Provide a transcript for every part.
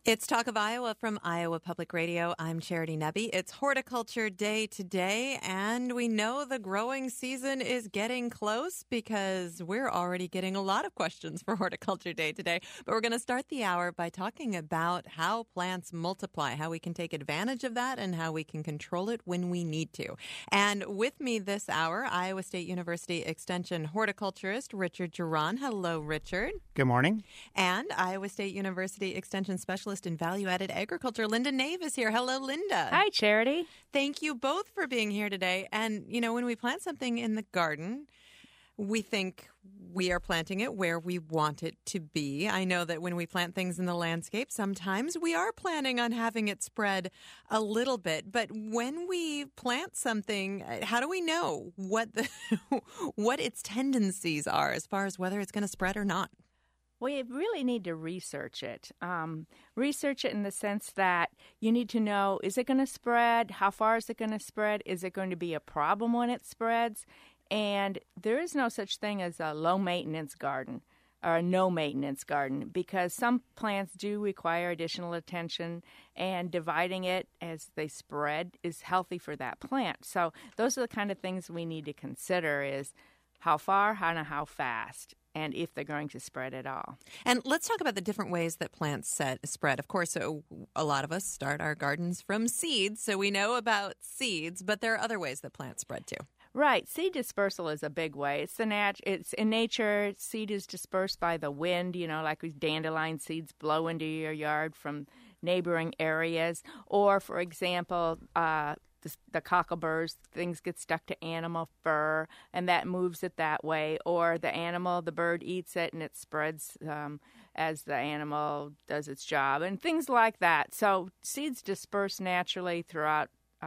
It's Talk of Iowa from Iowa Public Radio. I'm Charity Nebbe. It's Horticulture Day today, and we know the growing season is getting close because we're already getting a lot of questions for Horticulture Day today. But we're going to start the hour by talking about how plants multiply, how we can take advantage of that, and how we can control it when we need to. And with me this hour, Iowa State University Extension horticulturist Richard Geron. Hello, Richard. Good morning. And Iowa State University Extension Specialist in Value-Added Agriculture, Linda Nave is here. Hello, Linda. Hi, Charity. Thank you both for being here today. And, you know, when we plant something in the garden, we think we are planting it where we want it to be. I know that when we plant things in the landscape, sometimes we are planning on having it spread a little bit. But when we plant something, how do we know what what its tendencies are as far as whether it's going to spread or not? We really need to research it. Research it in the sense that you need to know, is it going to spread? How far is it going to spread? Is it going to be a problem when it spreads? And there is no such thing as a low-maintenance garden or a no-maintenance garden because some plants do require additional attention, and dividing it as they spread is healthy for that plant. So those are the kind of things we need to consider is how far, how fast, and if they're going to spread at all. And let's talk about the different ways that plants spread. Of course, a lot of us start our gardens from seeds, so we know about seeds, but there are other ways that plants spread too. Right. Seed dispersal is a big way. It's in nature, seed is dispersed by the wind, like dandelion seeds blow into your yard from neighboring areas. Or, for example, the cockleburs, things get stuck to animal fur, and that moves it that way. Or the bird eats it, and it spreads as the animal does its job, and things like that. So seeds disperse naturally throughout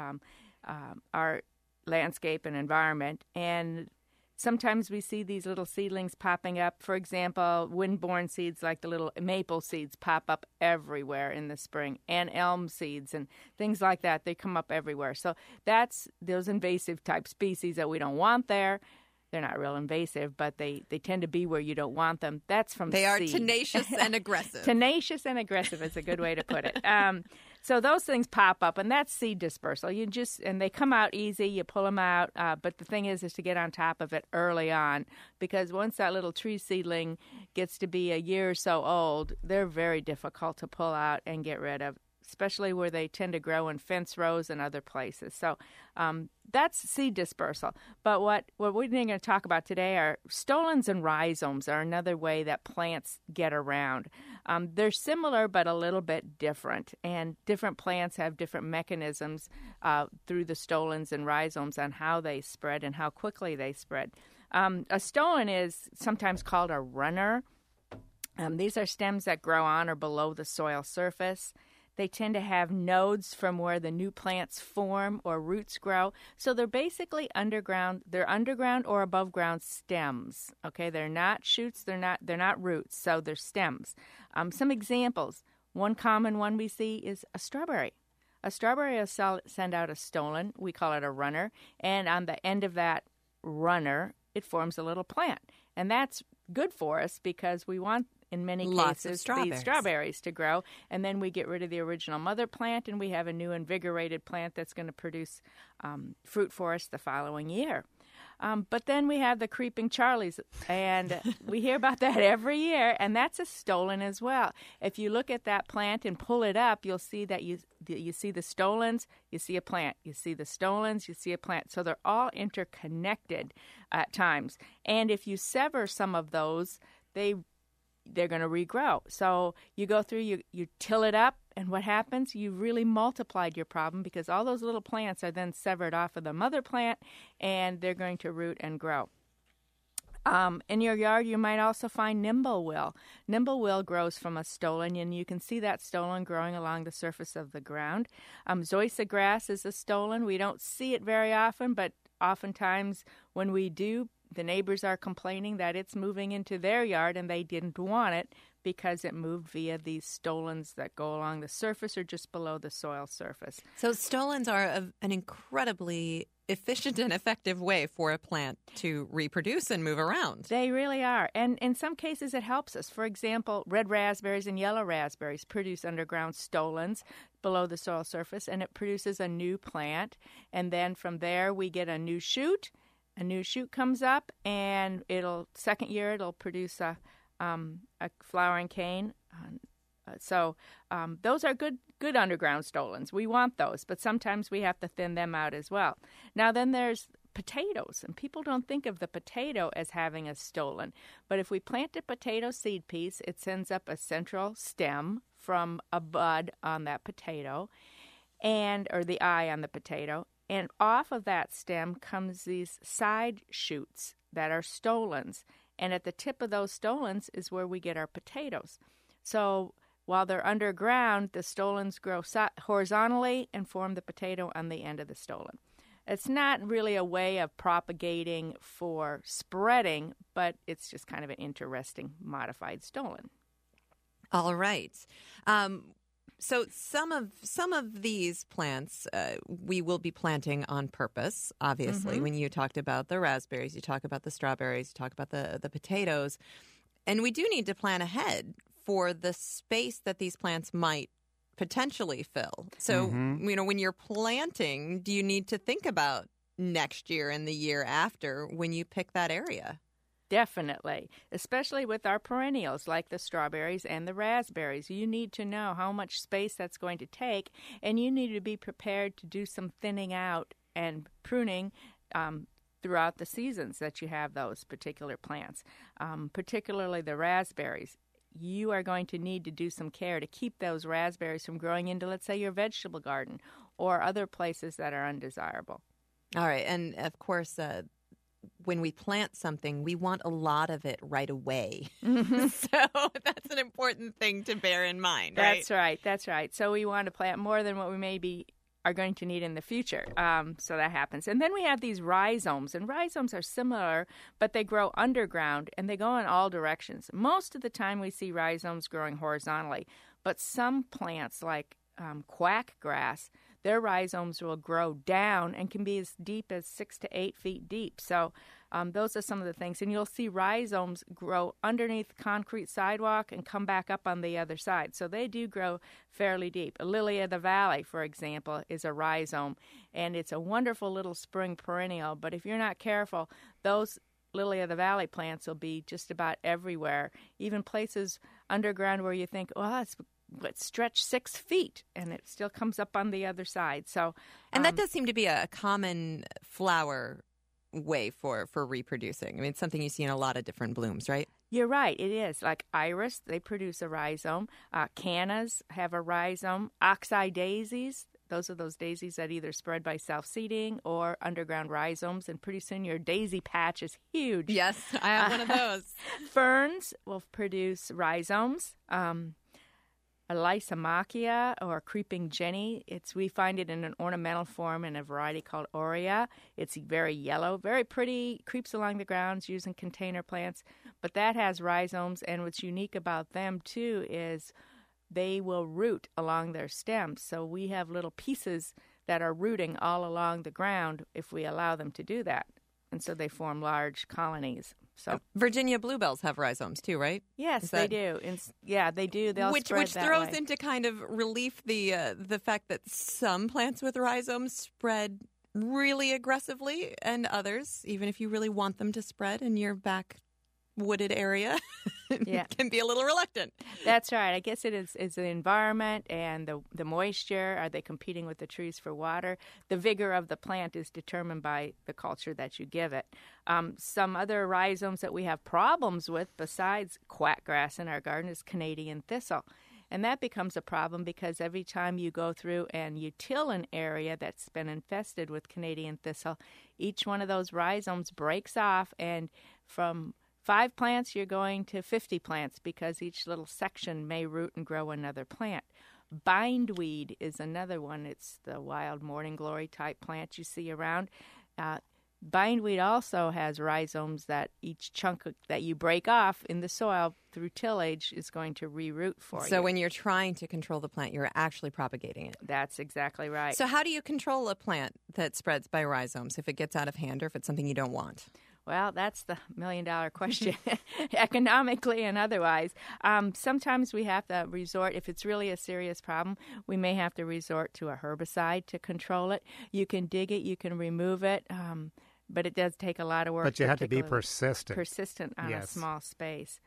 our landscape and environment, and sometimes we see these little seedlings popping up. For example, wind-borne seeds like the little maple seeds pop up everywhere in the spring, and elm seeds and things like that. They come up everywhere. So that's those invasive type species that we don't want there. They're not real invasive, but they tend to be where you don't want them. That's from They are seed. tenacious and aggressive. Tenacious and aggressive is a good way to put it. So those things pop up, and that's seed dispersal. And they come out easy. You pull them out, but the thing is to get on top of it early on, because once that little tree seedling gets to be a year or so old, they're very difficult to pull out and get rid of, especially where they tend to grow in fence rows and other places. So that's seed dispersal. But what we're going to talk about today are stolons and rhizomes are another way that plants get around. They're similar but a little bit different, and different plants have different mechanisms through the stolons and rhizomes on how they spread and how quickly they spread. A stolon is sometimes called a runner. These are stems that grow on or below the soil surface. They tend to have nodes from where the new plants form or roots grow. So they're basically underground. They're underground or above ground stems. Okay, they're not shoots. They're not roots. So they're stems. Some examples. One common one we see is a strawberry. A strawberry will send out a stolon. We call it a runner. And on the end of that runner, it forms a little plant. And that's good for us because we want, in many cases, these strawberries to grow, and then we get rid of the original mother plant, and we have a new invigorated plant that's going to produce fruit for us the following year. But then we have the creeping Charlies, and we hear about that every year, and that's a stolon as well. If you look at that plant and pull it up, you'll see that you see the stolons, you see a plant. You see the stolons, you see a plant. So they're all interconnected at times. And if you sever some of those, they're going to regrow. So you go through, you till it up, and what happens? You've really multiplied your problem because all those little plants are then severed off of the mother plant, and they're going to root and grow. In your yard, you might also find nimblewill. Nimblewill grows from a stolon, and you can see that stolon growing along the surface of the ground. Zoysia grass is a stolon. We don't see it very often, but oftentimes when we do, the neighbors are complaining that it's moving into their yard and they didn't want it because it moved via these stolons that go along the surface or just below the soil surface. So stolons are an incredibly efficient and effective way for a plant to reproduce and move around. They really are. And in some cases, it helps us. For example, red raspberries and yellow raspberries produce underground stolons below the soil surface, and it produces a new plant. And then from there, we get a new shoot. A new shoot comes up, and second year, it'll produce a flowering cane. So those are good underground stolons. We want those, but sometimes we have to thin them out as well. Now then there's potatoes, and people don't think of the potato as having a stolon. But if we plant a potato seed piece, it sends up a central stem from a bud on that potato, or the eye on the potato, and off of that stem comes these side shoots that are stolons. And at the tip of those stolons is where we get our potatoes. So while they're underground, the stolons grow horizontally and form the potato on the end of the stolon. It's not really a way of propagating for spreading, but it's just kind of an interesting modified stolon. All right. So some of these plants we will be planting on purpose, obviously. Mm-hmm. When you talked about the raspberries, you talk about the strawberries, you talk about the potatoes. And we do need to plan ahead for the space that these plants might potentially fill. So, when you're planting, do you need to think about next year and the year after when you pick that area? Definitely, especially with our perennials like the strawberries and the raspberries. You need to know how much space that's going to take, and you need to be prepared to do some thinning out and pruning throughout the seasons that you have those particular plants, particularly the raspberries. You are going to need to do some care to keep those raspberries from growing into, let's say, your vegetable garden or other places that are undesirable. All right. And, of course, when we plant something, we want a lot of it right away. Mm-hmm. So that's an important thing to bear in mind, right? That's right. So we want to plant more than what we maybe are going to need in the future. So that happens. And then we have these rhizomes, and rhizomes are similar, but they grow underground, and they go in all directions. Most of the time we see rhizomes growing horizontally, but some plants like quack grass, their rhizomes will grow down and can be as deep as 6 to 8 feet deep. So those are some of the things. And you'll see rhizomes grow underneath concrete sidewalk and come back up on the other side. So they do grow fairly deep. A lily of the valley, for example, is a rhizome, and it's a wonderful little spring perennial. But if you're not careful, those lily of the valley plants will be just about everywhere, even places underground where you think, well, it's stretch 6 feet, and it still comes up on the other side. So, and that does seem to be a common flower way for reproducing. I mean, it's something you see in a lot of different blooms, right? You're right. It is. Like iris, they produce a rhizome. Cannas have a rhizome. Oxeye daisies, those are those daisies that either spread by self-seeding or underground rhizomes, and pretty soon your daisy patch is huge. Yes, I have one of those. Ferns will produce rhizomes. A Lysomachia or creeping jenny. We find it in an ornamental form in a variety called aurea. It's very yellow, very pretty, creeps along the grounds using container plants, but that has rhizomes, and what's unique about them too is they will root along their stems. So we have little pieces that are rooting all along the ground if we allow them to do that. And so they form large colonies. So Virginia bluebells have rhizomes too, right? Yes, they do. Yeah, they do. They'll spread which that throws way. into kind of relief the fact that some plants with rhizomes spread really aggressively, and others, even if you really want them to spread in your back wooded area, can be a little reluctant. That's right. I guess it is the environment and the moisture. Are they competing with the trees for water? The vigor of the plant is determined by the culture that you give it. Some other rhizomes that we have problems with besides quackgrass in our garden is Canadian thistle. And that becomes a problem because every time you go through and you till an area that's been infested with Canadian thistle, each one of those rhizomes breaks off, and from 5 plants, you're going to 50 plants because each little section may root and grow another plant. Bindweed is another one. It's the wild morning glory type plant you see around. Bindweed also has rhizomes that each chunk that you break off in the soil through tillage is going to reroot for you. So when you're trying to control the plant, you're actually propagating it. That's exactly right. So how do you control a plant that spreads by rhizomes if it gets out of hand or if it's something you don't want? Well, that's the million-dollar question, economically and otherwise. Sometimes we have to resort, if it's really a serious problem, we may have to resort to a herbicide to control it. You can dig it, you can remove it, but it does take a lot of work. But you have to be persistent. Persistent on a small space.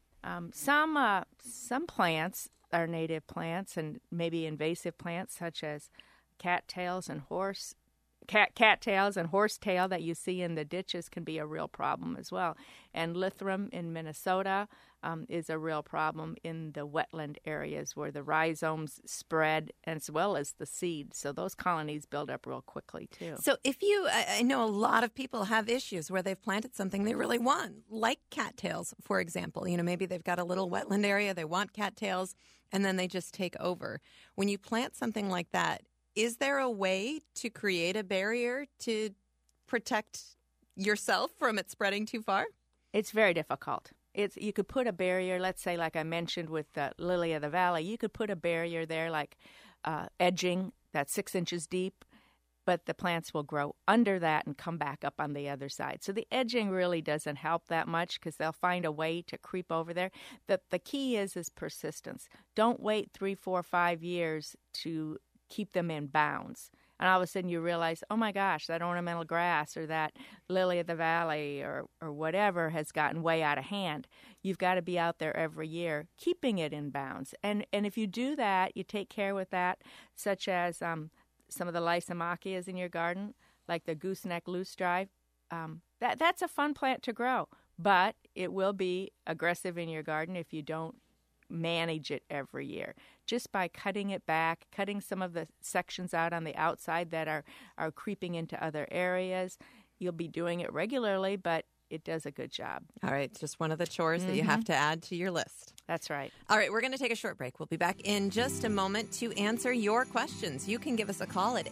Some plants are native plants and maybe invasive plants such as cattails and cattails and horsetail that you see in the ditches can be a real problem as well. And Lythrum in Minnesota is a real problem in the wetland areas where the rhizomes spread as well as the seed. So those colonies build up real quickly too. So I know a lot of people have issues where they've planted something they really want, like cattails, for example. Maybe they've got a little wetland area, they want cattails, and then they just take over. When you plant something like that, is there a way to create a barrier to protect yourself from it spreading too far? It's very difficult. You could put a barrier, let's say, like I mentioned with the lily of the valley, you could put a barrier there like edging that's 6 inches deep, but the plants will grow under that and come back up on the other side. So the edging really doesn't help that much because they'll find a way to creep over there. The key is persistence. Don't wait 3, 4, 5 years to keep them in bounds. And all of a sudden you realize, oh my gosh, that ornamental grass or that lily of the valley or whatever has gotten way out of hand. You've got to be out there every year keeping it in bounds. And if you do that, you take care with that, such as some of the Lysimachus in your garden, like the gooseneck loosestrife. That's a fun plant to grow, but it will be aggressive in your garden if you don't manage it every year. Just by cutting it back, cutting some of the sections out on the outside that are creeping into other areas. You'll be doing it regularly, but it does a good job. All right, it's just one of the chores that you have to add to your list. That's right. All right, we're going to take a short break. We'll be back in just a moment to answer your questions. You can give us a call at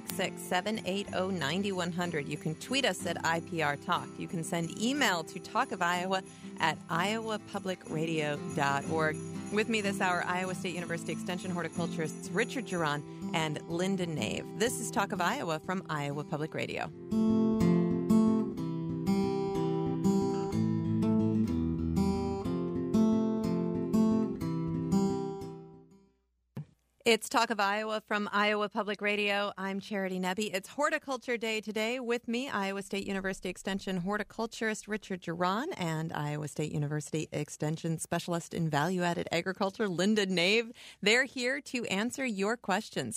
866-780-9100. You can tweet us at IPR Talk. You can send email to talkofiowa@iowapublicradio.org. With me this hour, Iowa State University Extension horticulturists Richard Geron and Linda Nave. This is Talk of Iowa from Iowa Public Radio. It's Talk of Iowa from Iowa Public Radio. I'm Charity Nebbe. It's Horticulture Day today. With me, Iowa State University Extension horticulturist Richard Geron and Iowa State University Extension specialist in value-added agriculture Linda Nave. They're here to answer your questions.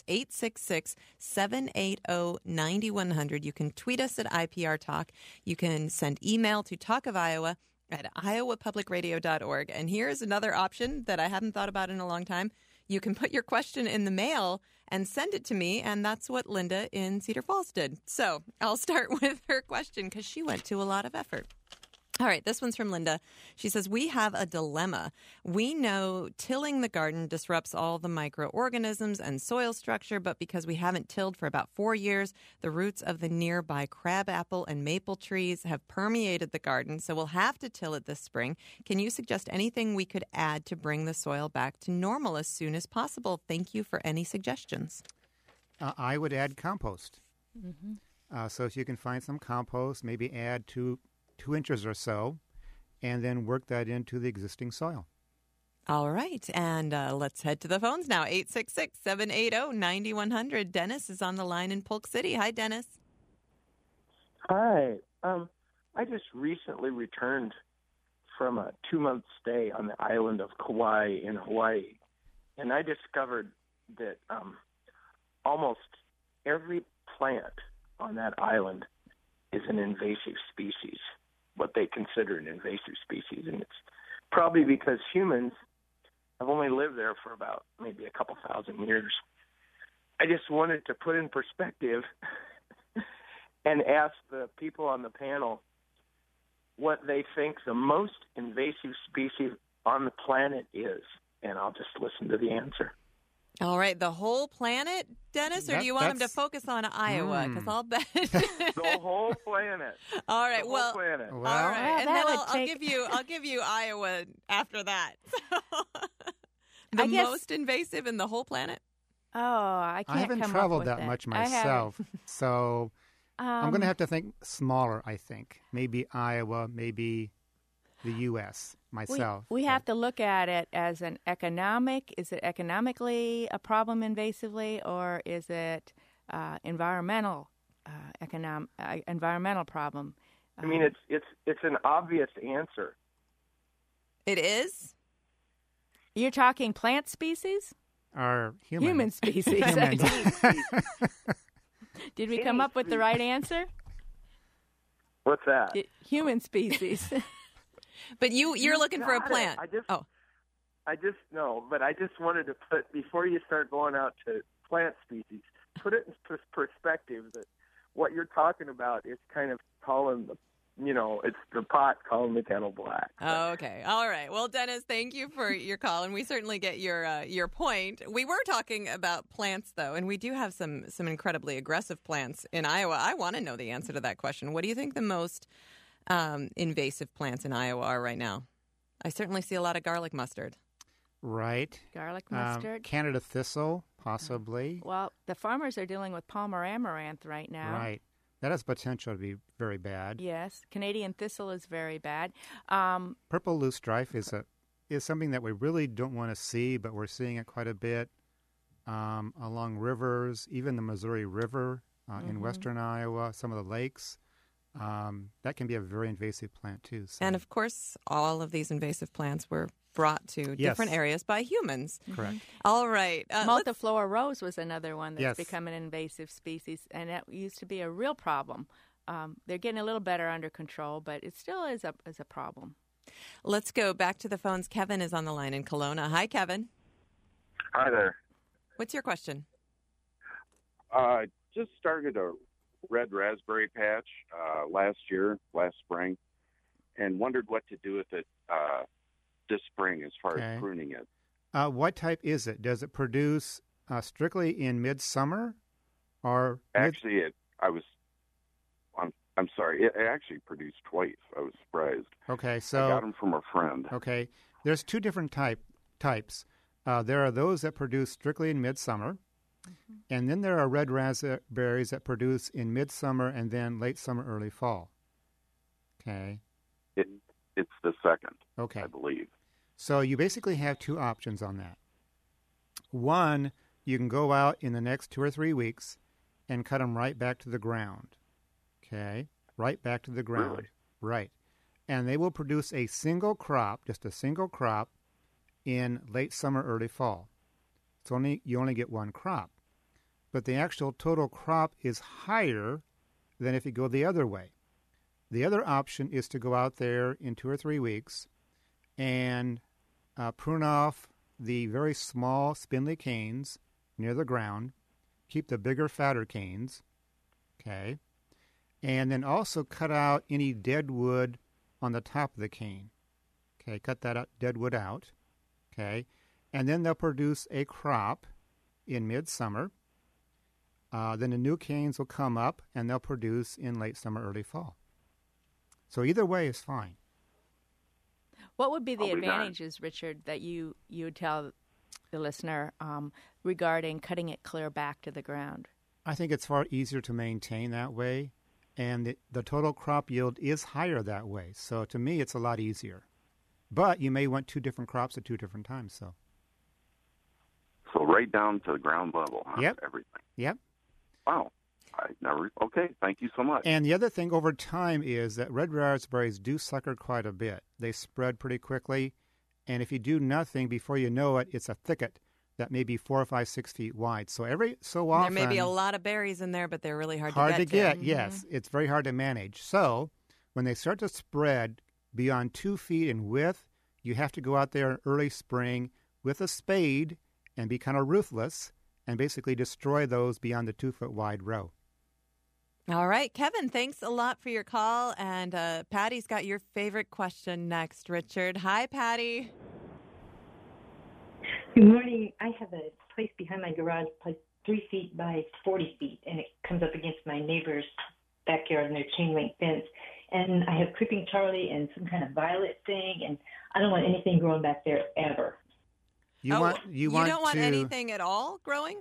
866-780-9100. You can tweet us at IPR Talk. You can send email to talkofiowa@iowapublicradio.org. And here's another option that I hadn't thought about in a long time. You can put your question in the mail and send it to me, and that's what Linda in Cedar Falls did. So I'll start with her question because she went to a lot of effort. All right, this one's from Linda. She says, we have a dilemma. We know tilling the garden disrupts all the microorganisms and soil structure, but because we haven't tilled for about 4 years, the roots of the nearby crabapple and maple trees have permeated the garden, so we'll have to till it this spring. Can you suggest anything we could add to bring the soil back to normal as soon as possible? Thank you for any suggestions. I would add compost. Mm-hmm. So if you can find some compost, maybe add 2 inches or so, and then work that into the existing soil. All right, and let's head to the phones now. 866-780-9100. Dennis is on the line in Polk City. Hi, Dennis. Hi. I just recently returned from a 2-month stay on the island of Kauai in Hawaii, and I discovered that almost every plant on that island is an invasive species, what they consider an invasive species. And it's probably because humans have only lived there for about maybe a couple thousand years. I just wanted to put in perspective and ask the people on the panel what they think the most invasive species on the planet is, and I'll just listen to the answer. All right, the whole planet, Dennis, or do you want him to focus on Iowa? Because I'll bet The whole planet. All right, The whole well, planet. all right, Well, and then I'll give you Iowa after that. The most invasive in the whole planet. Oh, I can't. I haven't come traveled up with that much myself, so I'm going to have to think smaller. I think maybe Iowa, maybe the U.S. myself. We have to look at it as an economic. Is it economically a problem invasively, or is it environmental environmental problem? I mean, it's an obvious answer. It is. You're talking plant species? Or Human species. Humans. Did we come up with the right answer? What's that? Human species. But you're looking for a plant. I just wanted to put, before you start going out to plant species, put it in perspective that what you're talking about is kind of calling it's the pot calling the kettle black. Oh, okay. All right. Well, Dennis, thank you for your call, and we certainly get your point. We were talking about plants, though, and we do have some incredibly aggressive plants in Iowa. I want to know the answer to that question. What do you think the most invasive plants in Iowa are right now? I certainly see a lot of garlic mustard. Right. Garlic mustard. Canada thistle, possibly. Well, the farmers are dealing with Palmer amaranth right now. Right. That has potential to be very bad. Yes. Canadian thistle is very bad. Purple loosestrife is something that we really don't want to see, but we're seeing it quite a bit along rivers, even the Missouri River in western Iowa, some of the lakes. That can be a very invasive plant, too. So. And, of course, all of these invasive plants were brought to different areas by humans. Correct. All right. Multiflora rose was another one that's Yes. become an invasive species, and that used to be a real problem. They're getting a little better under control, but it still is a problem. Let's go back to the phones. Kevin is on the line in Kelowna. Hi, Kevin. Hi there. What's your question? Just started a red raspberry patch last spring, and wondered what to do with it this spring as far as pruning it. What type is it? Does it produce strictly in midsummer, or actually? I'm sorry. It actually produced twice. I was surprised. Okay, so I got them from a friend. Okay, there's two different types. There are those that produce strictly in midsummer, and then there are red raspberries that produce in midsummer and then late summer, early fall. Okay. It's the second. Okay. I believe. So you basically have two options on that. One, you can go out in the next 2 or 3 weeks and cut them right back to the ground. Okay? Right back to the ground. Really? Right. And they will produce a single crop, just a single crop, in late summer, early fall. You only get one crop. But the actual total crop is higher than if you go the other way. The other option is to go out there in 2 or 3 weeks and prune off the very small spindly canes near the ground, keep the bigger, fatter canes, okay, and then also cut out any dead wood on the top of the cane. Okay, cut that dead wood out, okay, and then they'll produce a crop in midsummer. Then the new canes will come up and they'll produce in late summer, early fall. So either way is fine. What would be the advantages, Richard, that you would tell the listener regarding cutting it clear back to the ground? I think it's far easier to maintain that way, and the total crop yield is higher that way. So to me, it's a lot easier. But you may want 2 different crops at 2 different times. So right down to the ground level, huh? Yep. Everything. Yep. Wow. Okay, thank you so much. And the other thing over time is that red raspberries do sucker quite a bit. They spread pretty quickly, and if you do nothing, before you know it, it's a thicket that may be 4 or 5, 6 feet wide. So every so often... There may be a lot of berries in there, but they're really hard to get to. Hard to get, yes. It's very hard to manage. So when they start to spread beyond 2 feet in width, you have to go out there in early spring with a spade and be kind of ruthless and basically destroy those beyond the 2-foot wide row. All right, Kevin, thanks a lot for your call. And Patty's got your favorite question next, Richard. Hi, Patty. Good morning. I have a place behind my garage, like 3 feet by 40 feet, and it comes up against my neighbor's backyard and their chain link fence. And I have creeping Charlie and some kind of violet thing, and I don't want anything growing back there ever. You don't want anything at all growing?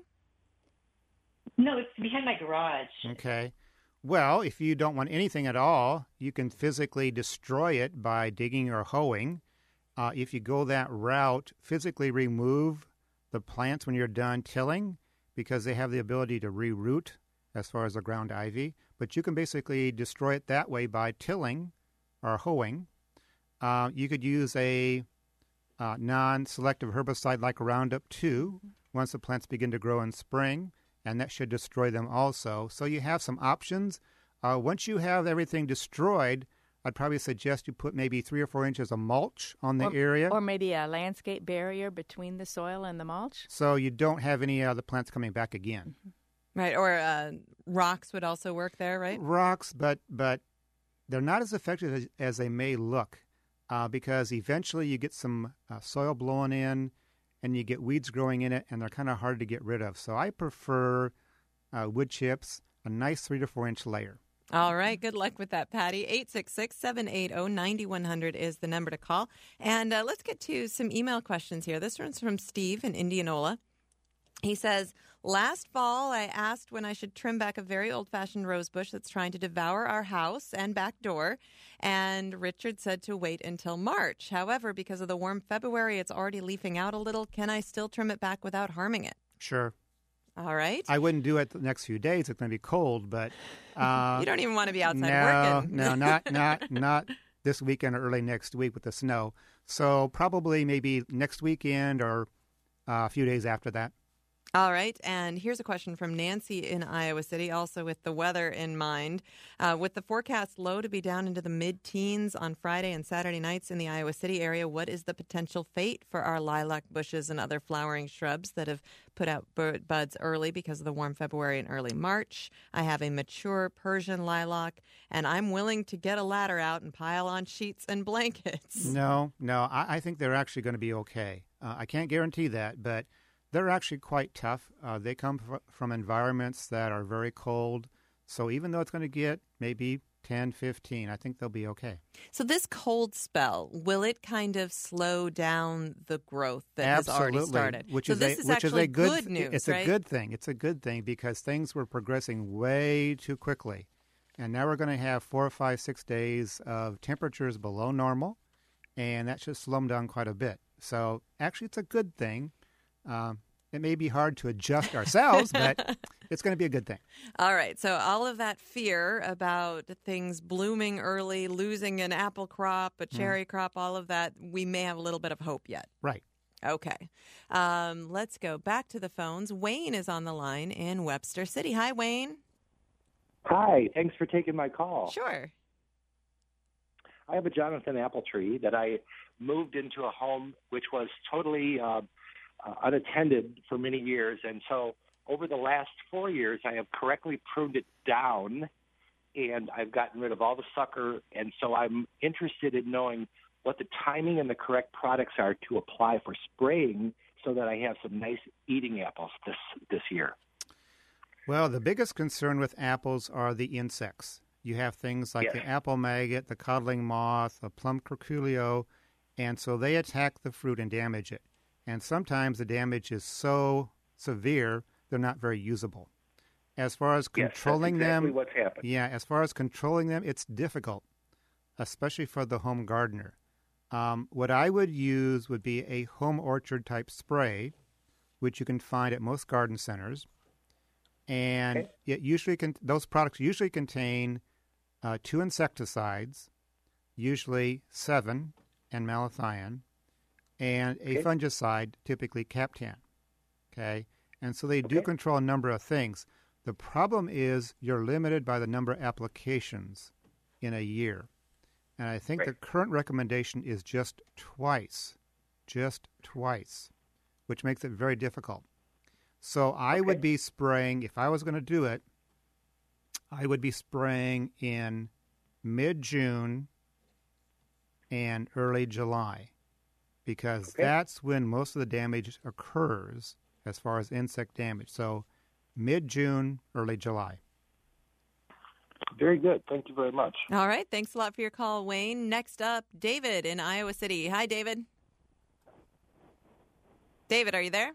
No, it's behind my garage. Okay. Well, if you don't want anything at all, you can physically destroy it by digging or hoeing. If you go that route, physically remove the plants when you're done tilling because they have the ability to reroot as far as the ground ivy. But you can basically destroy it that way by tilling or hoeing. You could use a non-selective herbicide like Roundup 2 once the plants begin to grow in spring, and that should destroy them also. So you have some options. Once you have everything destroyed, I'd probably suggest you put maybe 3 or 4 inches of mulch on the area. Or maybe a landscape barrier between the soil and the mulch. So you don't have any of the plants coming back again. Right, or rocks would also work there, right? Rocks, but they're not as effective as they may look because eventually you get some soil blowing in and you get weeds growing in it, and they're kind of hard to get rid of. So I prefer wood chips, a nice 3 to 4 inch layer. All right. Good luck with that, Patty. 866-780-9100 is the number to call. And let's get to some email questions here. This one's from Steve in Indianola. He says, last fall, I asked when I should trim back a very old-fashioned rose bush that's trying to devour our house and back door, and Richard said to wait until March. However, because of the warm February, it's already leafing out a little. Can I still trim it back without harming it? Sure. All right. I wouldn't do it the next few days. It's going to be cold, but... you don't even want to be outside working. No, not this weekend or early next week with the snow. So probably maybe next weekend or a few days after that. All right. And here's a question from Nancy in Iowa City, also with the weather in mind. With the forecast low to be down into the mid-teens on Friday and Saturday nights in the Iowa City area, what is the potential fate for our lilac bushes and other flowering shrubs that have put out buds early because of the warm February and early March? I have a mature Persian lilac, and I'm willing to get a ladder out and pile on sheets and blankets. No, I think they're actually going to be okay. I can't guarantee that, but they're actually quite tough. They come from environments that are very cold. So even though it's going to get maybe 10, 15, I think they'll be okay. So this cold spell, will it kind of slow down the growth that Absolutely. has already started? Which so is this is actually good news, It's right? a good thing. It's a good thing because things were progressing way too quickly. And now we're going to have 4, 5, 6 days of temperatures below normal, and that should slow them down quite a bit. So actually it's a good thing. It may be hard to adjust ourselves, but it's going to be a good thing. All right. So all of that fear about things blooming early, losing an apple crop, a cherry crop, all of that, we may have a little bit of hope yet. Right. Okay. Let's go back to the phones. Wayne is on the line in Webster City. Hi, Wayne. Hi. Thanks for taking my call. Sure. I have a Jonathan apple tree that I moved into a home which was totally unattended for many years. And so over the last 4 years, I have correctly pruned it down, and I've gotten rid of all the sucker. And so I'm interested in knowing what the timing and the correct products are to apply for spraying so that I have some nice eating apples this year. Well, the biggest concern with apples are the insects. You have things like the apple maggot, the codling moth, the plum curculio, and so they attack the fruit and damage it. And sometimes the damage is so severe, they're not very usable. As far as controlling that's exactly them, what's happened. as far as controlling them, it's difficult, especially for the home gardener. What I would use would be a home orchard type spray, which you can find at most garden centers. And it usually those products usually contain 2 insecticides, usually Sevin and malathion, and a fungicide, typically Captan. Okay? And so they do control a number of things. The problem is you're limited by the number of applications in a year. And I think the current recommendation is just twice, which makes it very difficult. So I would be spraying, if I was going to do it, I would be spraying in mid-June and early July, because that's when most of the damage occurs as far as insect damage. So mid-June, early July. Very good. Thank you very much. All right. Thanks a lot for your call, Wayne. Next up, David in Iowa City. Hi, David. David, are you there?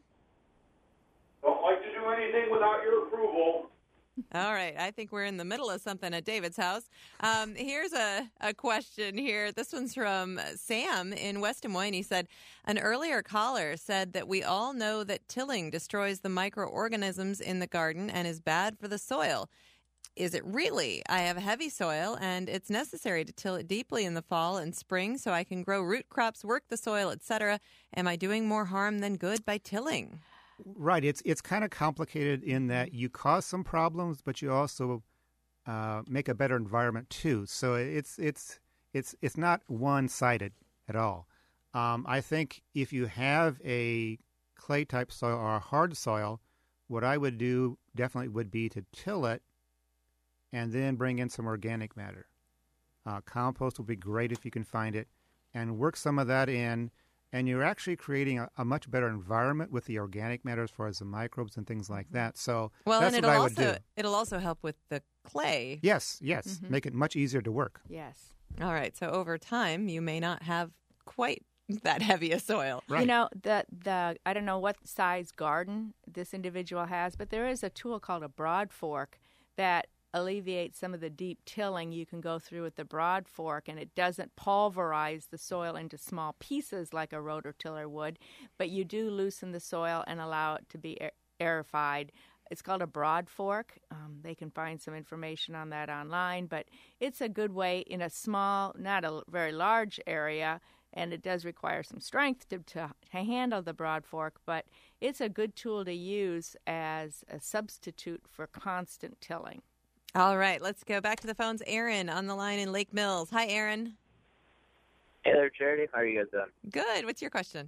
Don't like to do anything without your approval. All right. I think we're in the middle of something at David's house. Here's a question here. This one's from Sam in West Des Moines. He said, an earlier caller said that we all know that tilling destroys the microorganisms in the garden and is bad for the soil. Is it really? I have heavy soil, and it's necessary to till it deeply in the fall and spring so I can grow root crops, work the soil, etc. Am I doing more harm than good by tilling? Right. It's kind of complicated in that you cause some problems, but you also make a better environment too. So it's not one-sided at all. I think if you have a clay-type soil or a hard soil, what I would do definitely would be to till it and then bring in some organic matter. Compost will be great if you can find it, and work some of that in. And you're actually creating a much better environment with the organic matter as far as the microbes and things like that. So that's what I would do. It'll also help with the clay. Yes. Make it much easier to work. Yes. All right. So over time, you may not have quite that heavy a soil. Right. You know, the I don't know what size garden this individual has, but there is a tool called a broad fork that alleviate some of the deep tilling you can go through with the broad fork, and it doesn't pulverize the soil into small pieces like a rototiller would, but you do loosen the soil and allow it to be aerified. It's called a broad fork. They can find some information on that online, but it's a good way in a small, not a very large area, and it does require some strength to handle the broad fork, but it's a good tool to use as a substitute for constant tilling. All right, let's go back to the phones. Aaron on the line in Lake Mills. Hi, Aaron. Hey there, Charity. How are you guys doing? Good. What's your question?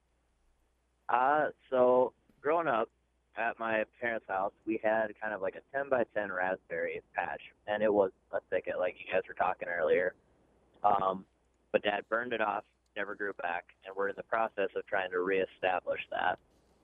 So growing up at my parents' house, we had kind of like a 10 by 10 raspberry patch, and it was a thicket like you guys were talking earlier. But Dad burned it off, never grew back, and we're in the process of trying to reestablish that.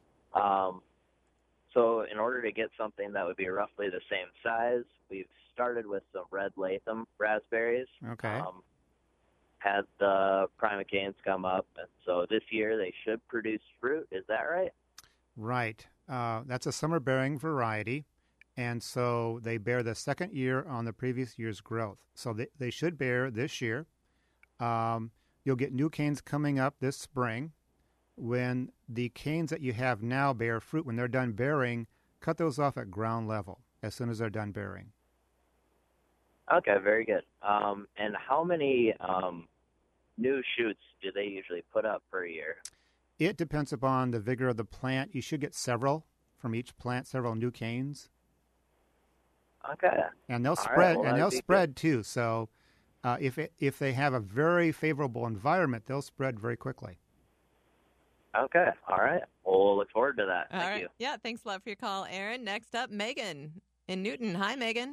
So in order to get something that would be roughly the same size, we've started with some red Latham raspberries. Okay. Had the Primocanes come up, and so this year they should produce fruit. Is that right? Right. That's a summer-bearing variety, and so they bear the second year on the previous year's growth. So they should bear this year. You'll get new canes coming up this spring. When the canes that you have now bear fruit, when they're done bearing, cut those off at ground level as soon as they're done bearing. Okay, very good. And how many new shoots do they usually put up per year? It depends upon the vigor of the plant. You should get several from each plant, several new canes. Okay. And they'll All spread, right, well, and they'll that'd be spread too. So if they have a very favorable environment, they'll spread very quickly. Okay. All right. Well, we'll look forward to that. All Thank right. you. Yeah, thanks a lot for your call, Aaron. Next up, Megan in Newton. Hi, Megan.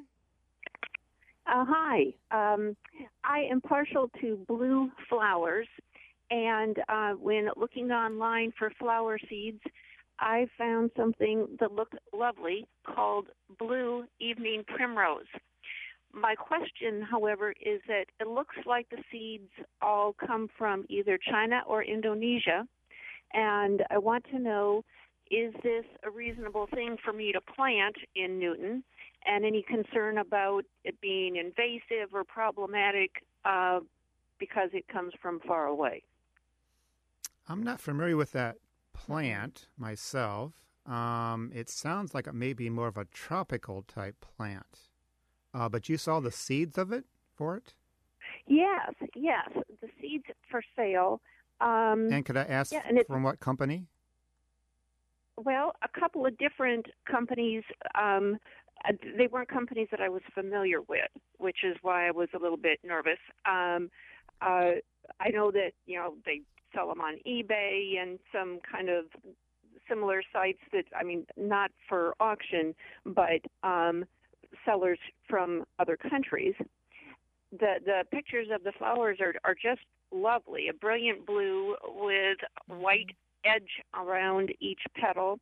Hi. I am partial to blue flowers, and when looking online for flower seeds, I found something that looked lovely called blue evening primrose. My question, however, is that it looks like the seeds all come from either China or Indonesia, and I want to know, is this a reasonable thing for me to plant in Newton, and any concern about it being invasive or problematic because it comes from far away? I'm not familiar with that plant myself. It sounds like it may be more of a tropical type plant. But you saw the seeds of it for it? Yes, the seeds for sale. And could I ask from what company? Well, a couple of different companies. They weren't companies that I was familiar with, which is why I was a little bit nervous. I know that they sell them on eBay and some kind of similar sites that, not for auction, but sellers from other countries. The pictures of the flowers are just lovely, a brilliant blue with white edge around each petal,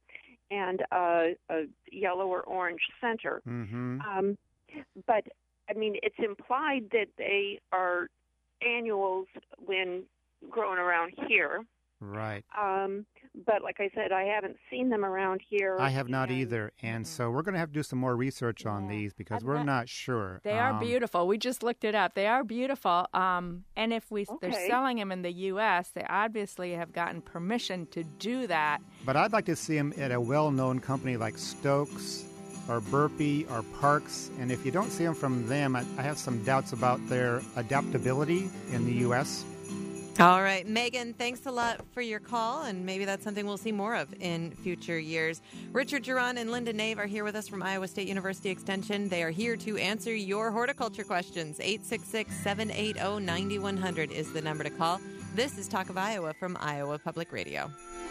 and a yellow or orange center. Mm-hmm. But, I mean, it's implied that they are annuals when growing around here. Right. But like I said, I haven't seen them around here. I have not either. And so we're going to have to do some more research on these because we're not sure. They are beautiful. We just looked it up. They are beautiful. And if they're selling them in the U.S., they obviously have gotten permission to do that. But I'd like to see them at a well-known company like Stokes or Burpee or Parks. And if you don't see them from them, I have some doubts about their adaptability in the U.S. All right, Megan, thanks a lot for your call, and maybe that's something we'll see more of in future years. Richard Giron and Linda Nave are here with us from Iowa State University Extension. They are here to answer your horticulture questions. 866-780-9100 is the number to call. This is Talk of Iowa from Iowa Public Radio.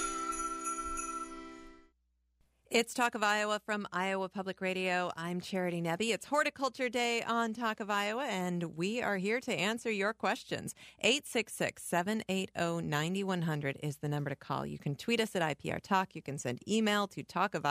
It's Talk of Iowa from Iowa Public Radio. I'm Charity Nebbe. It's Horticulture Day on Talk of Iowa, and we are here to answer your questions. 866-780-9100 is the number to call. You can tweet us at IPR Talk. You can send email to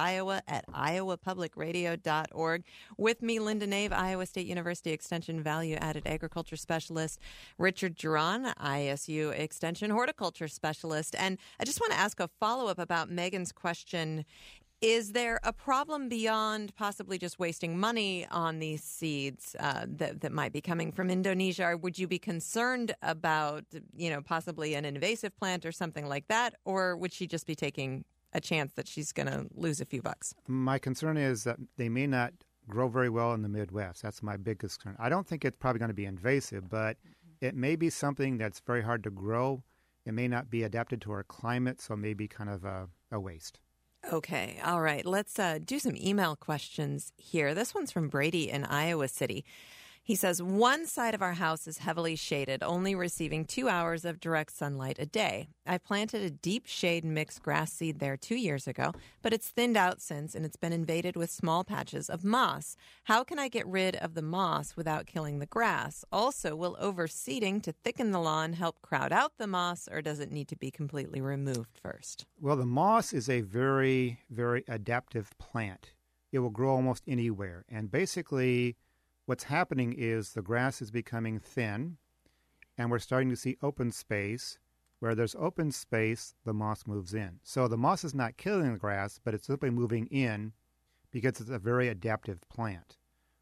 talkofiowa@iowapublicradio.org. With me, Linda Nave, Iowa State University Extension Value-Added Agriculture Specialist. Richard Giron, ISU Extension Horticulture Specialist. And I just want to ask a follow-up about Megan's question. Is there a problem beyond possibly just wasting money on these seeds that might be coming from Indonesia? Or would you be concerned about, possibly an invasive plant or something like that? Or would she just be taking a chance that she's going to lose a few bucks? My concern is that they may not grow very well in the Midwest. That's my biggest concern. I don't think it's probably going to be invasive, but it may be something that's very hard to grow. It may not be adapted to our climate, so it may be kind of a waste. Okay. All right. Let's do some email questions here. This one's from Brady in Iowa City. He says, one side of our house is heavily shaded, only receiving 2 hours of direct sunlight a day. I planted a deep shade mixed grass seed there 2 years ago, but it's thinned out since, and it's been invaded with small patches of moss. How can I get rid of the moss without killing the grass? Also, will overseeding to thicken the lawn help crowd out the moss, or does it need to be completely removed first? Well, the moss is a very, very adaptive plant. It will grow almost anywhere, and basically what's happening is the grass is becoming thin, and we're starting to see open space. Where there's open space, the moss moves in. So the moss is not killing the grass, but it's simply moving in because it's a very adaptive plant.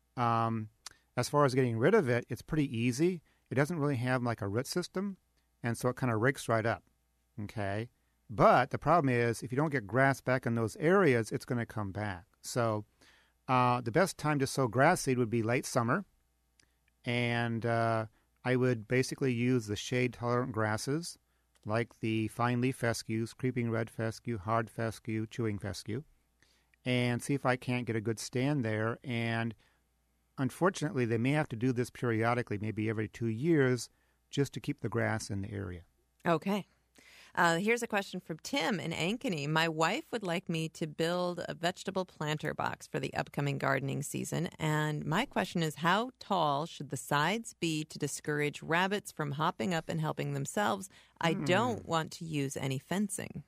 As far as getting rid of it, it's pretty easy. It doesn't really have like a root system, and so it kind of rakes right up, okay? But the problem is if you don't get grass back in those areas, it's going to come back. So the best time to sow grass seed would be late summer, and I would basically use the shade-tolerant grasses like the fine leaf fescues, creeping red fescue, hard fescue, chewing fescue, and see if I can't get a good stand there. And unfortunately, they may have to do this periodically, maybe every 2 years, just to keep the grass in the area. Okay. Here's a question from Tim in Ankeny. My wife would like me to build a vegetable planter box for the upcoming gardening season. And my question is, how tall should the sides be to discourage rabbits from hopping up and helping themselves? I don't want to use any fencing.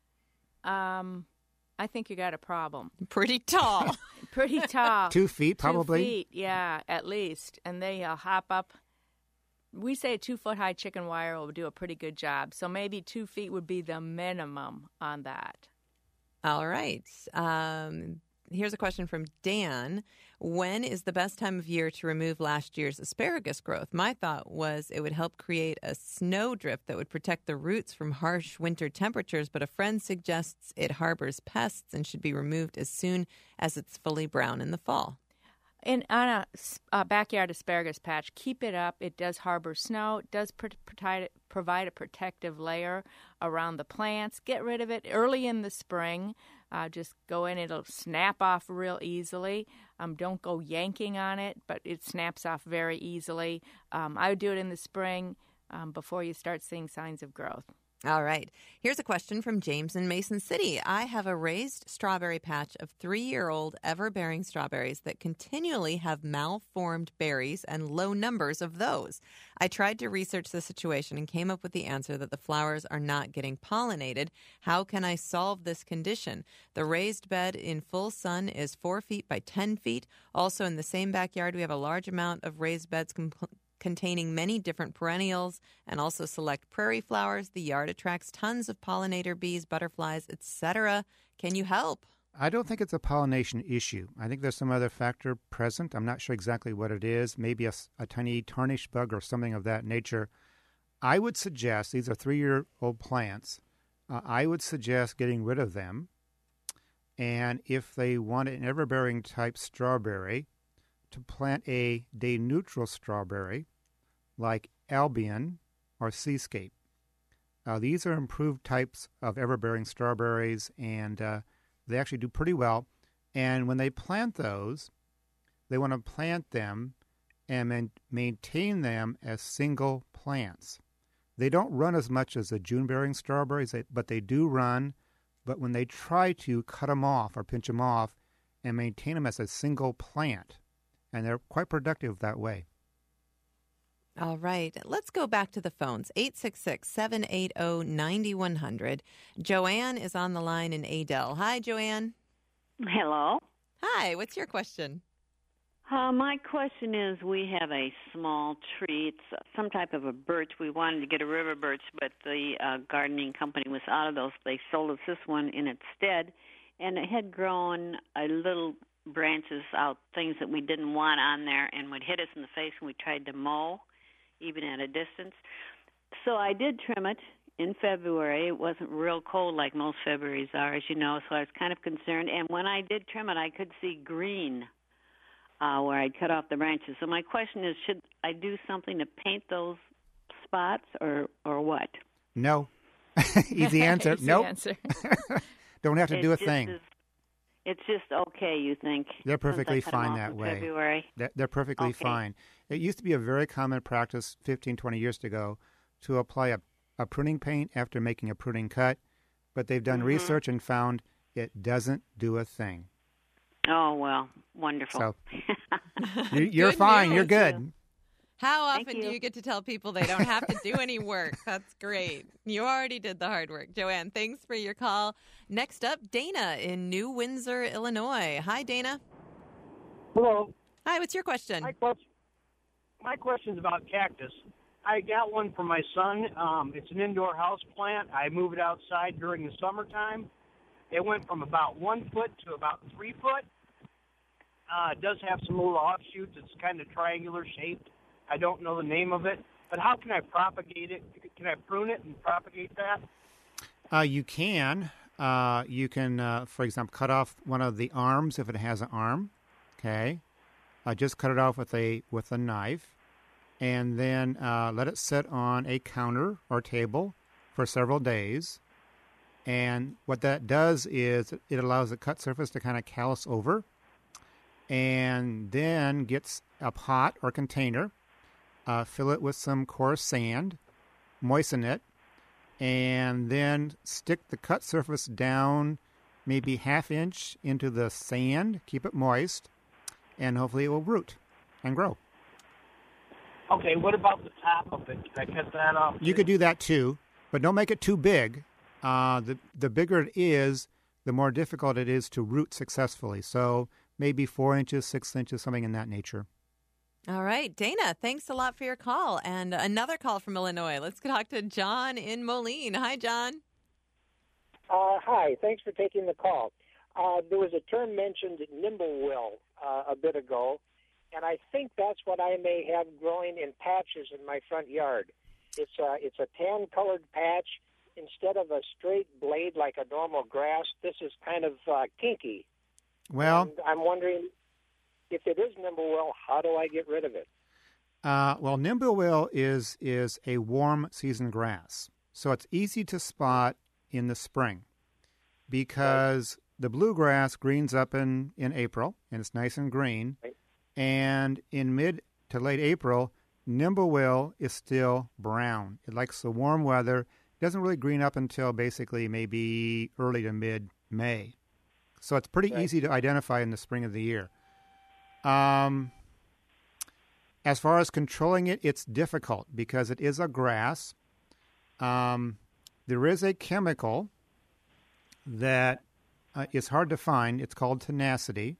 I think you got a problem. Pretty tall. Pretty tall. 2 feet, probably? 2 feet, yeah, at least. And they hop up. We say a 2-foot-high chicken wire will do a pretty good job. So maybe 2 feet would be the minimum on that. All right. Here's a question from Dan. When is the best time of year to remove last year's asparagus growth? My thought was it would help create a snowdrift that would protect the roots from harsh winter temperatures, but a friend suggests it harbors pests and should be removed as soon as it's fully brown in the fall. And on a backyard asparagus patch, keep it up. It does harbor snow. It does provide a protective layer around the plants. Get rid of it early in the spring. Just go in. It'll snap off real easily. Don't go yanking on it, but it snaps off very easily. I would do it in the spring before you start seeing signs of growth. All right. Here's a question from James in Mason City. I have a raised strawberry patch of 3-year-old ever-bearing strawberries that continually have malformed berries and low numbers of those. I tried to research the situation and came up with the answer that the flowers are not getting pollinated. How can I solve this condition? The raised bed in full sun is 4 feet by 10 feet. Also, in the same backyard, we have a large amount of raised beds containing many different perennials and also select prairie flowers. The yard attracts tons of pollinator bees, butterflies, etc. Can you help? I don't think it's a pollination issue. I think there's some other factor present. I'm not sure exactly what it is. Maybe a tiny tarnish bug or something of that nature. I would suggest, these are 3-year-old plants, I would suggest getting rid of them. And if they want an ever-bearing type strawberry, to plant a day-neutral strawberry like Albion or Seascape. These are improved types of ever-bearing strawberries, and they actually do pretty well. And when they plant those, they want to plant them and maintain them as single plants. They don't run as much as the June-bearing strawberries, but they do run. But when they try to cut them off or pinch them off and maintain them as a single plant, and they're quite productive that way. All right. Let's go back to the phones. 866-780-9100. Joanne is on the line in Adel. Hi, Joanne. Hello. Hi. What's your question? My question is, we have a small tree. It's some type of a birch. We wanted to get a river birch, but the gardening company was out of those. They sold us this one in its stead, and it had grown a little branches out, things that we didn't want on there, and would hit us in the face when we tried to mow, even at a distance. So I did trim it in February. It wasn't real cold like most Februaries are, as you know, so I was kind of concerned. And when I did trim it, I could see green where I'd cut off the branches. So my question is, should I do something to paint those spots or what? No. Easy answer. Easy nope. answer. Don't have to do a thing. It's just okay, you think? They're perfectly since I cut them fine off that in way. February. They're perfectly fine. It used to be a very common practice 15, 20 years ago to apply a pruning paint after making a pruning cut, but they've done research and found it doesn't do a thing. Oh, well, wonderful. So you're fine. News. You're good. How often do you get to tell people they don't have to do any work? That's great. You already did the hard work. Joanne, thanks for your call. Next up, Dana in New Windsor, Illinois. Hi, Dana. Hello. Hi, what's your question? My question's about cactus. I got one for my son. It's an indoor house plant. I move it outside during the summertime. It went from about 1 foot to about 3 foot. It does have some little offshoots. It's kind of triangular shaped. I don't know the name of it. But how can I propagate it? Can I prune it and propagate that? You can. You can, for example, cut off one of the arms if it has an arm. Okay. Just cut it off with a knife, and then let it sit on a counter or table for several days. And what that does is it allows the cut surface to kind of callus over, and then gets a pot or container, fill it with some coarse sand, moisten it, and then stick the cut surface down maybe 1/2 inch into the sand, keep it moist, and hopefully it will root and grow. Okay, what about the top of it? Can I cut that off? You could do that too, but don't make it too big. The bigger it is, the more difficult it is to root successfully. So maybe 4 inches, 6 inches, something in that nature. All right, Dana, thanks a lot for your call. And another call from Illinois. Let's talk to John in Moline. Hi, John. Hi, thanks for taking the call. There was a term mentioned, nimblewill, a bit ago, and I think that's what I may have growing in patches in my front yard. It's a tan-colored patch. Instead of a straight blade like a normal grass, this is kind of kinky. Well, and I'm wondering, if it is nimblewill, how do I get rid of it? Well, nimblewill is a warm season grass, so it's easy to spot in the spring because the bluegrass greens up in April, and it's nice and green. Right. And in mid to late April, nimblewill is still brown. It likes the warm weather, doesn't really green up until basically maybe early to mid-May. So it's pretty easy to identify in the spring of the year. As far as controlling it, it's difficult because it is a grass. There is a chemical that is hard to find. It's called tenacity.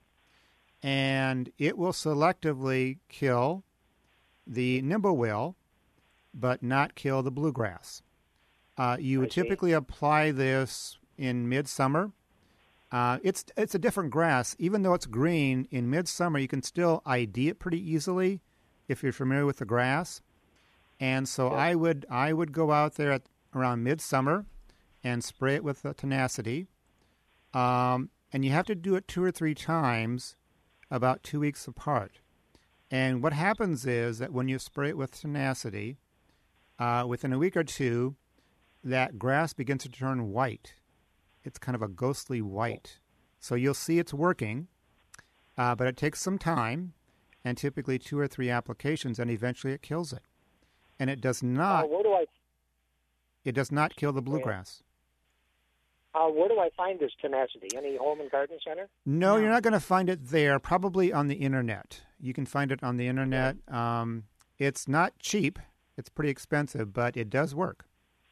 And it will selectively kill the nimblewill, but not kill the bluegrass. You would typically apply this in midsummer. It's a different grass. Even though it's green, in midsummer you can still ID it pretty easily if you're familiar with the grass. And so I would go out there around midsummer and spray it with the tenacity. And you have to do it 2 or 3 times about 2 weeks apart. And what happens is that when you spray it with tenacity, within a week or two, that grass begins to turn white. It's kind of a ghostly white. So you'll see it's working, but it takes some time, and typically 2 or 3 applications, and eventually it kills it. And it does not. It does not kill the bluegrass. Where do I find this tenacity? Any home and garden center? No, you're not going to find it there. Probably on the internet. You can find it on the internet. It's not cheap. It's pretty expensive, but it does work.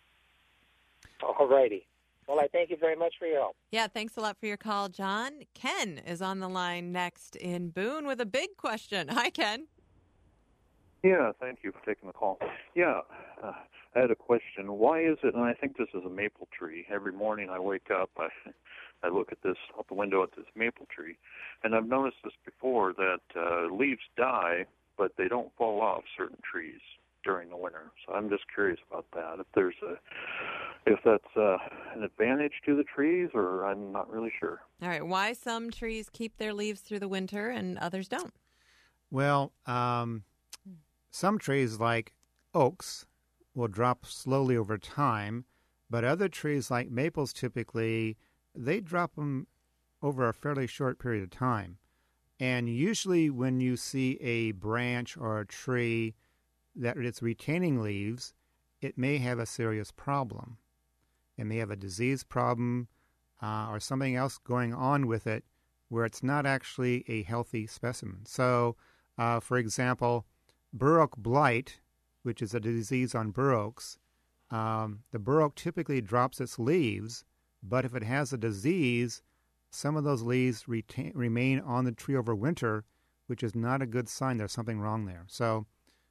All righty. Well, I thank you very much for your help. Yeah, thanks a lot for your call, John. Ken is on the line next in Boone with a big question. Hi, Ken. Yeah, thank you for taking the call. Yeah, I had a question. Why is it, and I think this is a maple tree, every morning I wake up, I look at this out the window at this maple tree, and I've noticed this before, that leaves die, but they don't fall off certain trees during the winter. So I'm just curious about that. If that's an advantage to the trees, or I'm not really sure. All right, why some trees keep their leaves through the winter and others don't? Well, some trees like oaks will drop slowly over time, but other trees like maples typically, they drop them over a fairly short period of time. And usually when you see a branch or a tree that it's retaining leaves, it may have a serious problem. It may have a disease problem or something else going on with it where it's not actually a healthy specimen. So, for example, bur oak blight, which is a disease on bur oaks, the bur oak typically drops its leaves, but if it has a disease, some of those leaves remain on the tree over winter, which is not a good sign there's something wrong there. So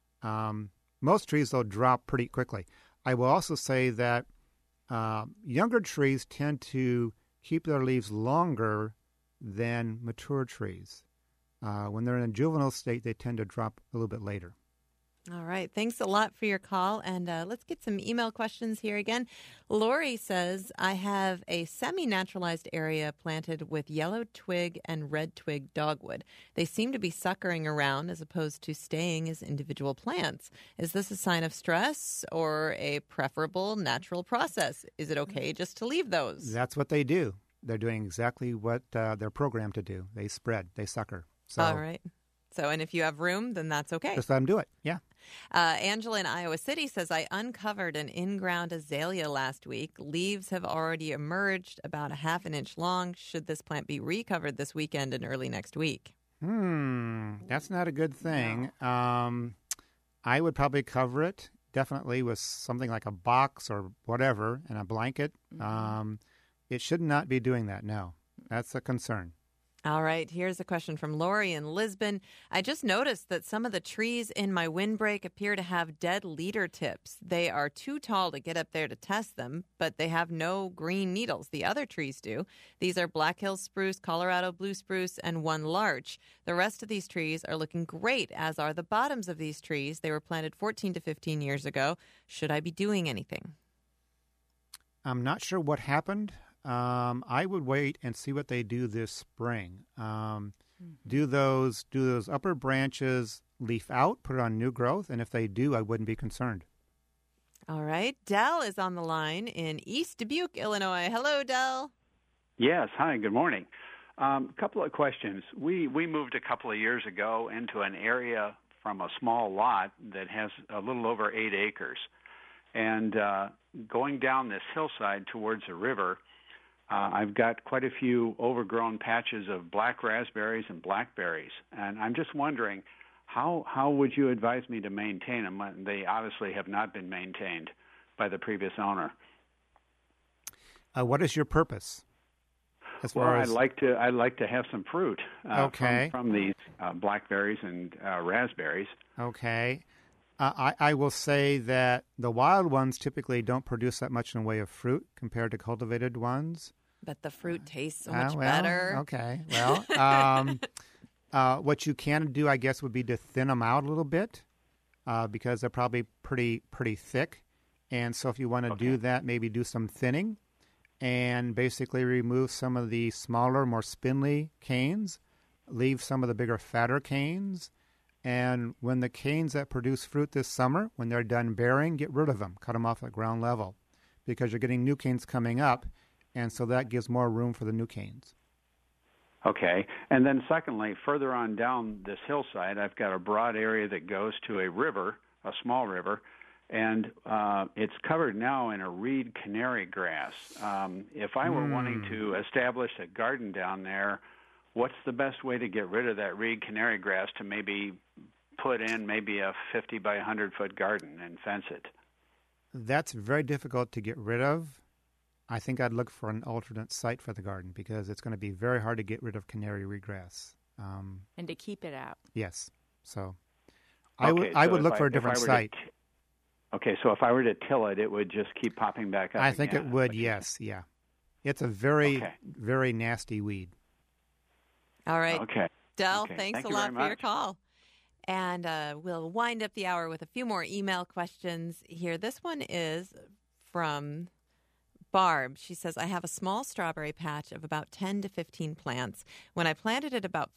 most trees, though, drop pretty quickly. I will also say that younger trees tend to keep their leaves longer than mature trees. When they're in a juvenile state, they tend to drop a little bit later. All right. Thanks a lot for your call. And let's get some email questions here again. Lori says, I have a semi-naturalized area planted with yellow twig and red twig dogwood. They seem to be suckering around as opposed to staying as individual plants. Is this a sign of stress or a preferable natural process? Is it okay just to leave those? That's what they do. They're doing exactly what they're programmed to do. They spread. They sucker. So, all right. So, and if you have room, then that's okay. Just let them do it. Yeah. Angela in Iowa City says, I uncovered an in-ground azalea last week. Leaves have already emerged about a half an inch long. Should this plant be recovered this weekend and early next week? That's not a good thing. No. I would probably cover it, definitely, with something like a box or whatever and a blanket. Mm-hmm. It should not be doing that, no. That's a concern. All right, here's a question from Lori in Lisbon. I just noticed that some of the trees in my windbreak appear to have dead leader tips. They are too tall to get up there to test them, but they have no green needles. The other trees do. These are Black Hills spruce, Colorado blue spruce, and one larch. The rest of these trees are looking great, as are the bottoms of these trees. They were planted 14 to 15 years ago. Should I be doing anything? I'm not sure what happened. I would wait and see what they do this spring. Do those upper branches leaf out, put it on new growth? And if they do, I wouldn't be concerned. All right. Dell is on the line in East Dubuque, Illinois. Hello, Dell. Yes. Hi, good morning. Couple of questions. We moved a couple of years ago into an area from a small lot that has a little over 8 acres. And going down this hillside towards a river, I've got quite a few overgrown patches of black raspberries and blackberries. And I'm just wondering, how would you advise me to maintain them? They obviously have not been maintained by the previous owner. What is your purpose? I'd like to have some fruit from these blackberries and raspberries. Okay. I will say that the wild ones typically don't produce that much in the way of fruit compared to cultivated ones. But the fruit tastes so much better. Okay. Well, what you can do, I guess, would be to thin them out a little bit because they're probably pretty thick. And so if you want to do that, maybe do some thinning and basically remove some of the smaller, more spindly canes, leave some of the bigger, fatter canes. And when the canes that produce fruit this summer, when they're done bearing, get rid of them. Cut them off at ground level because you're getting new canes coming up, and so that gives more room for the new canes. Okay. And then secondly, further on down this hillside, I've got a broad area that goes to a river, a small river, and it's covered now in a reed canary grass. If I were wanting to establish a garden down there, what's the best way to get rid of that reed canary grass to maybe put in maybe a 50 by 100 foot garden and fence it? That's very difficult to get rid of. I think I'd look for an alternate site for the garden because it's going to be very hard to get rid of canary reedgrass. And to keep it out. Yes. So I would look for a different site. Okay, so if I were to till it, it would just keep popping back up I think it would, yes, yeah. It's a very, very nasty weed. All right. Okay. Del, okay. Thanks Thank a you lot very for your call. And we'll wind up the hour with a few more email questions here. This one is from Barb. She says, I have a small strawberry patch of about 10 to 15 plants. When I planted it about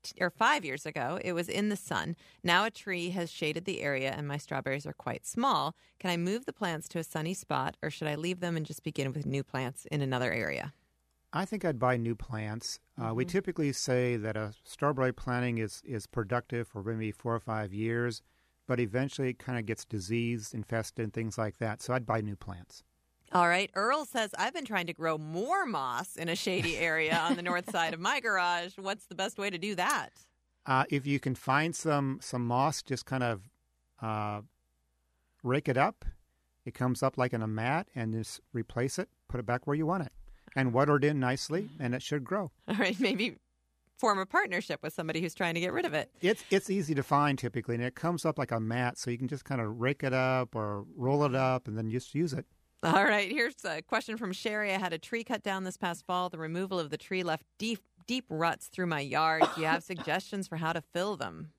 5 years ago, it was in the sun. Now a tree has shaded the area and my strawberries are quite small. Can I move the plants to a sunny spot or should I leave them and just begin with new plants in another area? I think I'd buy new plants. We typically say that a strawberry planting is productive for maybe 4 or 5 years, but eventually it kind of gets diseased, infested, and things like that. So I'd buy new plants. All right. Earl says, I've been trying to grow more moss in a shady area on the north side of my garage. What's the best way to do that? If you can find some moss, just kind of rake it up. It comes up like in a mat and just replace it, put it back where you want it. And water it in nicely, and it should grow. All right, maybe form a partnership with somebody who's trying to get rid of it. It's easy to find typically, and it comes up like a mat, so you can just kind of rake it up or roll it up and then just use it. All right, here's a question from Sherry. I had a tree cut down this past fall. The removal of the tree left deep ruts through my yard. Do you have suggestions for how to fill them?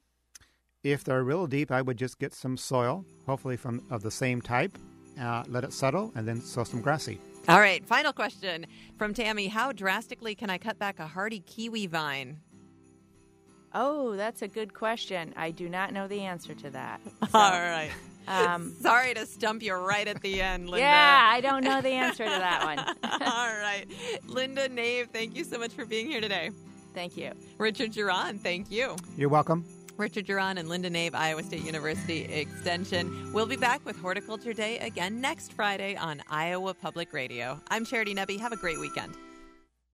If they're real deep, I would just get some soil, hopefully of the same type, let it settle, and then sow some grass seed. All right, final question from Tammy. How drastically can I cut back a hardy kiwi vine? Oh, that's a good question. I do not know the answer to that. So, all right. Sorry to stump you right at the end, Linda. Yeah, I don't know the answer to that one. All right. Linda Nave, thank you so much for being here today. Thank you. Richard Giron, thank you. You're welcome. Richard Giron and Linda Nave, Iowa State University Extension. We'll be back with Horticulture Day again next Friday on Iowa Public Radio. I'm Charity Nebbe. Have a great weekend.